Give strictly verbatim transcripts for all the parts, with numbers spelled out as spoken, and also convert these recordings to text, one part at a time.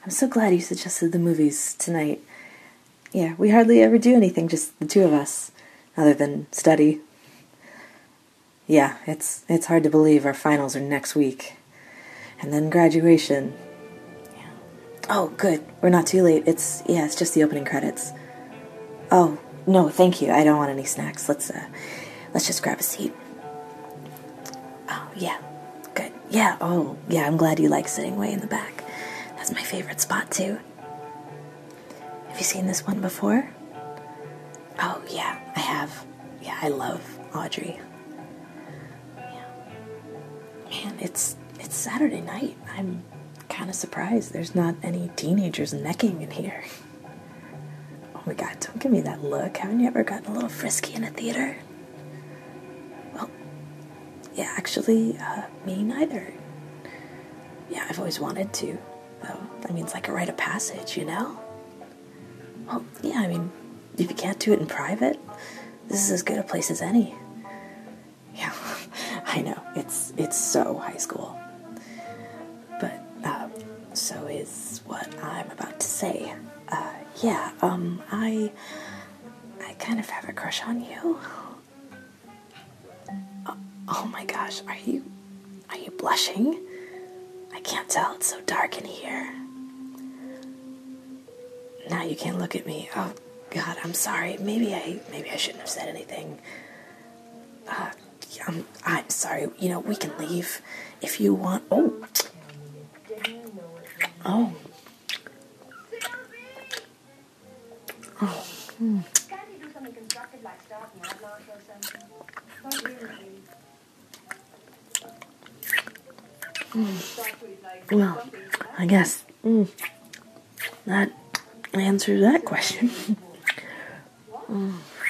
I'm so glad you suggested the movies tonight. Yeah, we hardly ever do anything, just the two of us, other than study. Yeah, it's it's hard to believe our finals are next week. And then graduation. Yeah. Oh, good. We're not too late. It's, yeah, it's just the opening credits. Oh, no, thank you. I don't want any snacks. Let's, uh, let's just grab a seat. Oh, yeah. Good. Yeah, oh, yeah, I'm glad you like sitting way in the back. That's my favorite spot, too. Have you seen this one before? Oh, yeah, I have. Yeah, I love Audrey. Yeah. Man, it's it's Saturday night. I'm kind of surprised there's not any teenagers necking in here. Oh my god, don't give me that look. Haven't you ever gotten a little frisky in a theater? Well, yeah, actually, uh, me neither. Yeah, I've always wanted to, though. I mean, it's like a rite of passage, you know? Well, yeah, I mean, if you can't do it in private, this is as good a place as any. Yeah, I know, it's it's so high school. But, uh, so is what I'm about to say. Uh, yeah, um, I, I kind of have a crush on you. Oh, oh my gosh, are you, are you blushing? I can't tell, it's so dark in here. Now you can't look at me. Oh, God, I'm sorry. Maybe I, maybe I shouldn't have said anything. Uh, I'm, I'm sorry. You know, we can leave if you want. Oh. Oh. Oh. Hmm. Mm. Well, I guess mm, that answers that question. mm.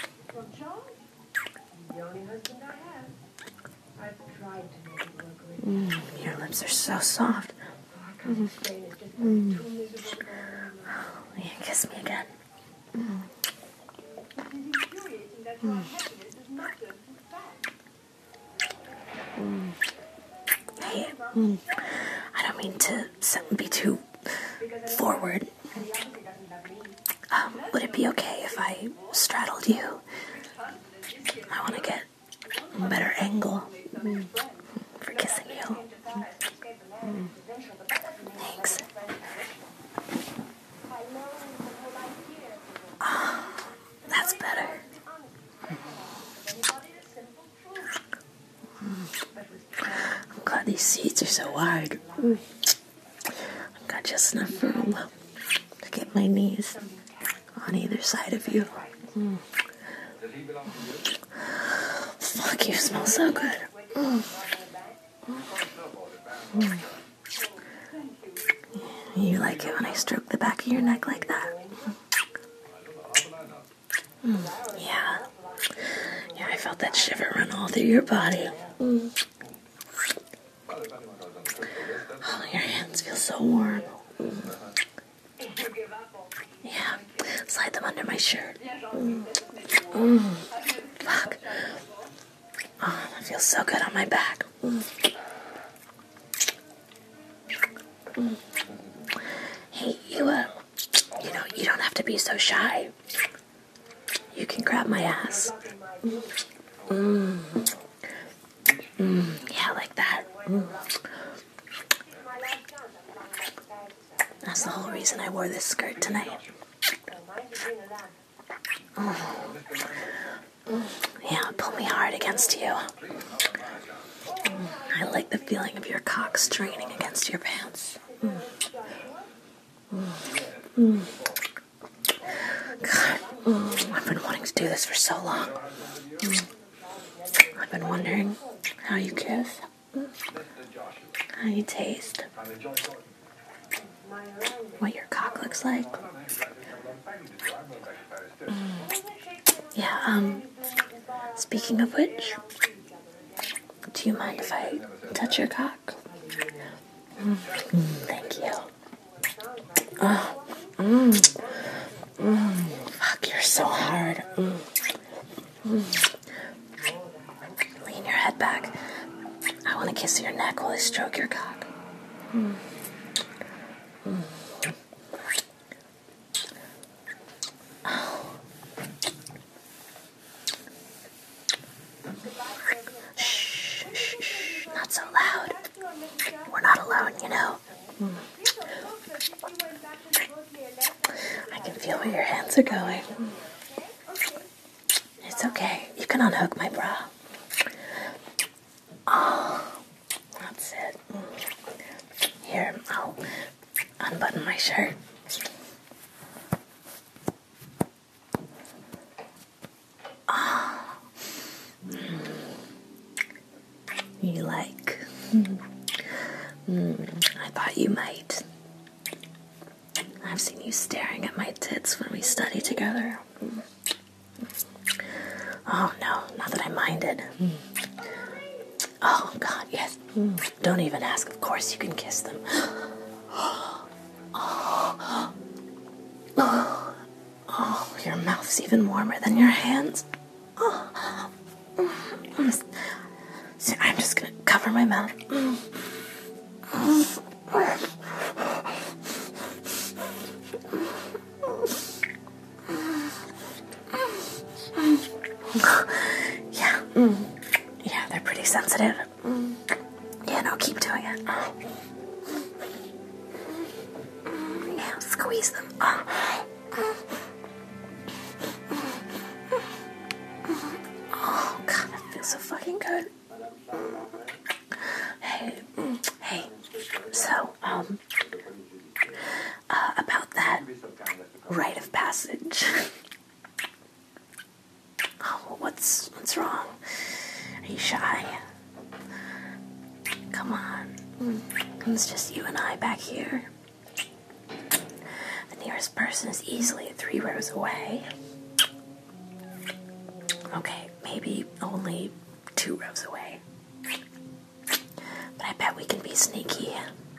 Mm, your lips are so soft. Mm. Mm. Yeah, kiss me again. Mm. Mm. Mm. Hey, mm. I don't mean to be too forward. Um, would it be okay if I straddled you? I want to get a better angle mm, for kissing you. Mm. Thanks. Oh, that's better. I'm glad these seats are so wide. Mm. I've got just enough room to get my knees on either side of you. Mm. Fuck, you smell so good. Mm. Mm. You like it when I stroke the back of your neck like that? Mm. Yeah. Yeah, I felt that shiver run all through your body. Mm. Oh, your hands feel so warm. Mm. Yeah, slide them under my shirt. Mm. Mm. Fuck. Oh, that feels so good on my back. Mm. Mm. Hey, you, uh, you know, you don't have to be so shy. You can grab my ass. Mm. Mm. Mm. Yeah, like that. Mm. That's the whole reason I wore this skirt tonight. Mm. Mm. Yeah, pull me hard against you. Mm. I like the feeling of your cock straining against your pants. Mm. Mm. Mm. God, mm. I've been wanting to do this for so long. Mm. I've been wondering how you kiss, mm. how you taste, what your cock looks like. Mm. Yeah, um, speaking of which, do you mind if I touch your cock? Mm. Mm, thank you. Oh, mm. Mm. Fuck, you're so hard. Mm. Mm. Lean your head back. I want to kiss your neck while I stroke your cock. Mm. Mm. feel where your hands are going. It's okay. You can unhook my bra. Oh, that's it. Here, I'll unbutton my shirt. Oh. You like? Mm, I thought you might. I've seen you staring at my tits when we study together. Oh no, not that I minded. Oh God, yes. Don't even ask. Of course you can kiss them. Oh, oh, oh, your mouth's even warmer than your hands. Oh. So I'm just gonna cover my mouth. Yeah, yeah, they're pretty sensitive. Yeah, no, keep doing it. Yeah, squeeze them. Oh, God, that feels so fucking good. Hey, hey, so, um, uh, about that rite of passage. Oh, what's, what's wrong? Are you shy? Come on. It's just you and I back here. The nearest person is easily three rows away. Okay, maybe only two rows away. But I bet we can be sneaky.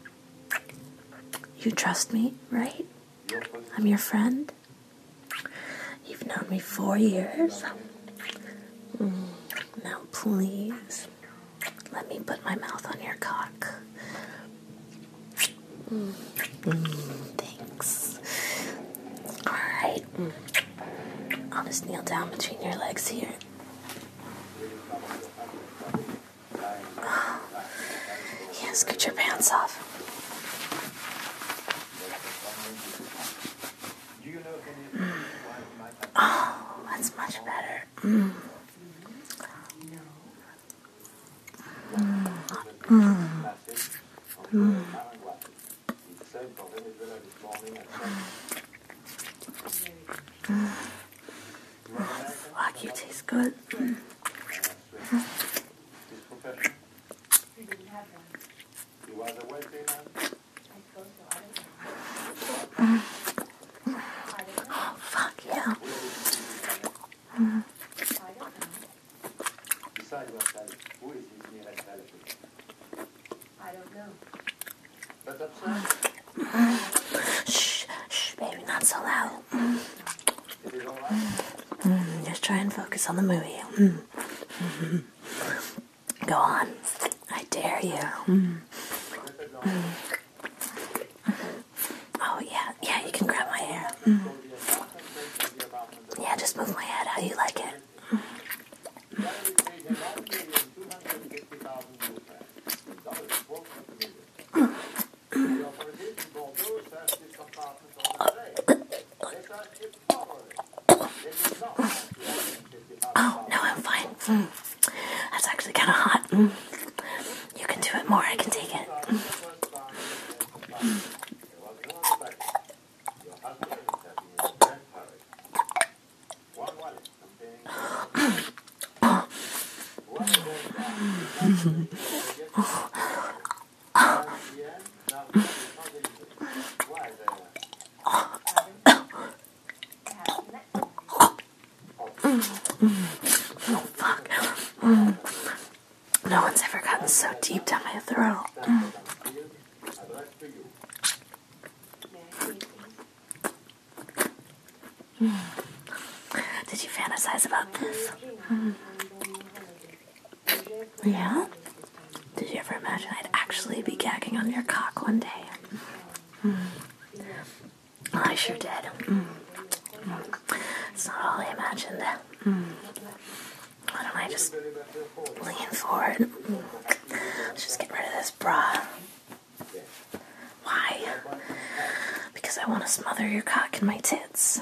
You trust me, right? I'm your friend. You've known me four years. Mm, now please, let me put my mouth on your cock. Mm. Mm, thanks. Alright. Mm. I'll just kneel down between your legs here. Oh. Yeah, scoot your pants off. Mm. Oh, that's much better. Mm. Mm. Mm. Mm. Mm. Fuck, you taste good. Mm. Mm. Oh, fuck, yeah. Mm. Mm. Shh, shh, baby, not so loud. Mm. Mm. Just try and focus on the movie. Mm. Mm-hmm. Go on. I dare you. Mm. Mm. Oh, yeah, yeah, you can grab my hair. Mm. Yeah, just move my head how you like it. Mm. Oh, no, I'm fine. Mm. That's actually kind of hot. Mm. You can do it more. I can take it. Mm. Mm. Oh, fuck. Mm. No one's ever gotten so deep down my throat. Mm. Mm. Did you fantasize about this? Mm. Yeah? Did you ever imagine I'd actually be gagging on your cock one day? Mm. Well, I sure did. Mm. Mm. It's not all I imagined. Mm. Why don't I just lean forward? Mm. Let's just get rid of this bra. Why? Because because I want to smother your cock in my tits.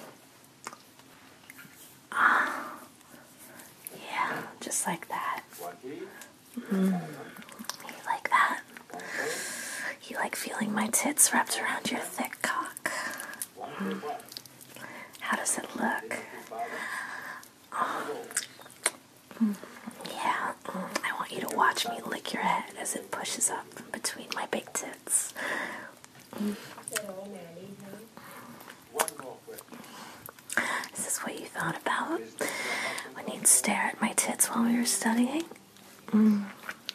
Ah, yeah, just like that. Mm. You like that? You like feeling my tits wrapped around your thick cock? Mm. How does it look? Oh. Mm. Yeah, mm. I want you to watch me lick your head as it pushes up between my big tits. Mm. Is this what you thought about when you'd stare at my tits while we were studying? Mm.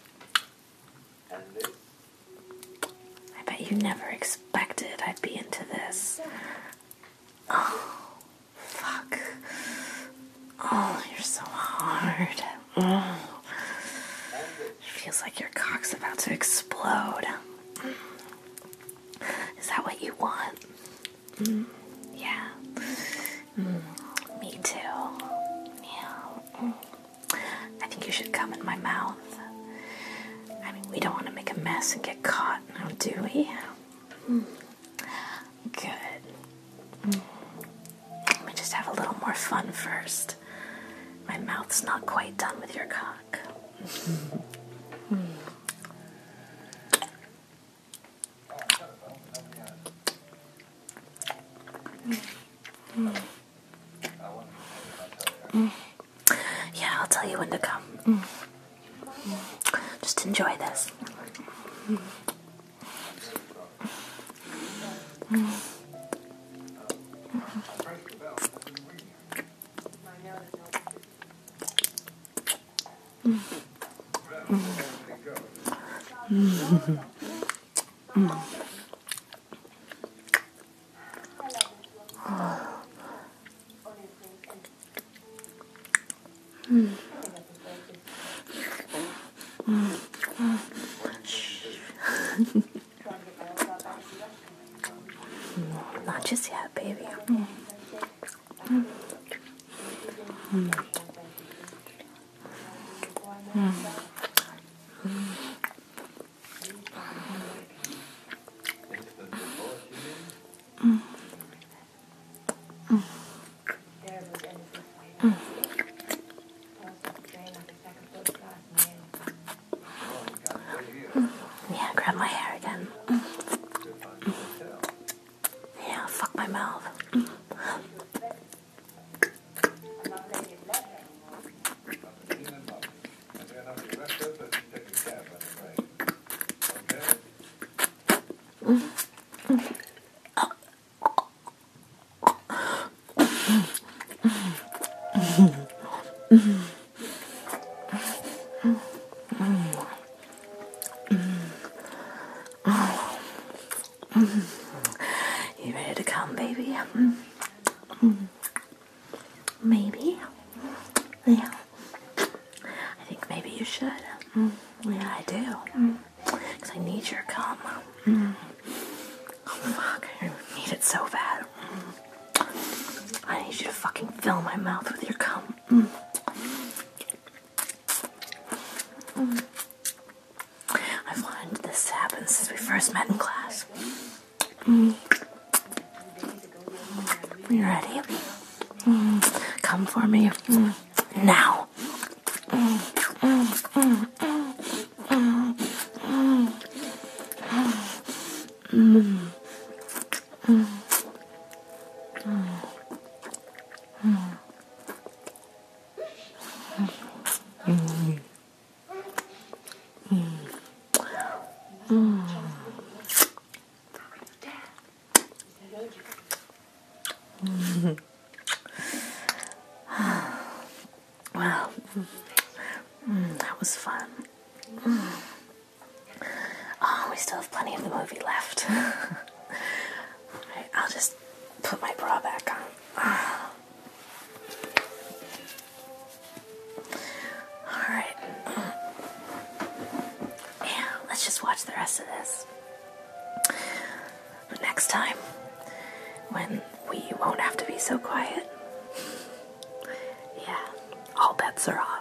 I bet you never expected I'd be into this. Oh, fuck. Oh, you're so hard. Mm. It feels like your cock's about to explode. Mm. Is that what you want? Mm. Yeah. Mm. Me too. Yeah. Mm. I think you should come in my mouth. I mean, we don't want to make a mess and get caught, now do we? Mm. Good. Mm. Let me just have a little more fun first. My mouth's not quite done with your cock. Mm. Mm. Mm. Yeah, I'll tell you when to come. Mm. Mm. Just enjoy this. Mm. Mm. Mm. Mm. Mm. Mm. Mm. Not just yet, baby. Mm. Mm. Mm. Mm. Mm. Mm. Yeah, grab my hair again. Mm. Yeah, fuck my mouth. Mm. You ready to come, baby? Mm. Mm. Maybe. Yeah. I think maybe you should. Mm. Yeah, I do. Because I need your cum. Mm. Oh, fuck. I need it so bad. Mm. I need you to fucking fill my mouth with your cum. Mm. Mm. I've wanted this to happen since we first met in class. Mm. You ready? Mm. Come for me. Mm. Now. Mm. Mm. Mm. Mm. Mm. Mm. Mm. Mm. Mm. Mm. Mm. Mm. Well, mm, that was fun. Mm. Oh, we still have plenty of the movie left. Right, I'll just put my bra back on. Alright. Yeah, let's just watch the rest of this. But next time, when we won't have to be so quiet, yeah, all bets are off.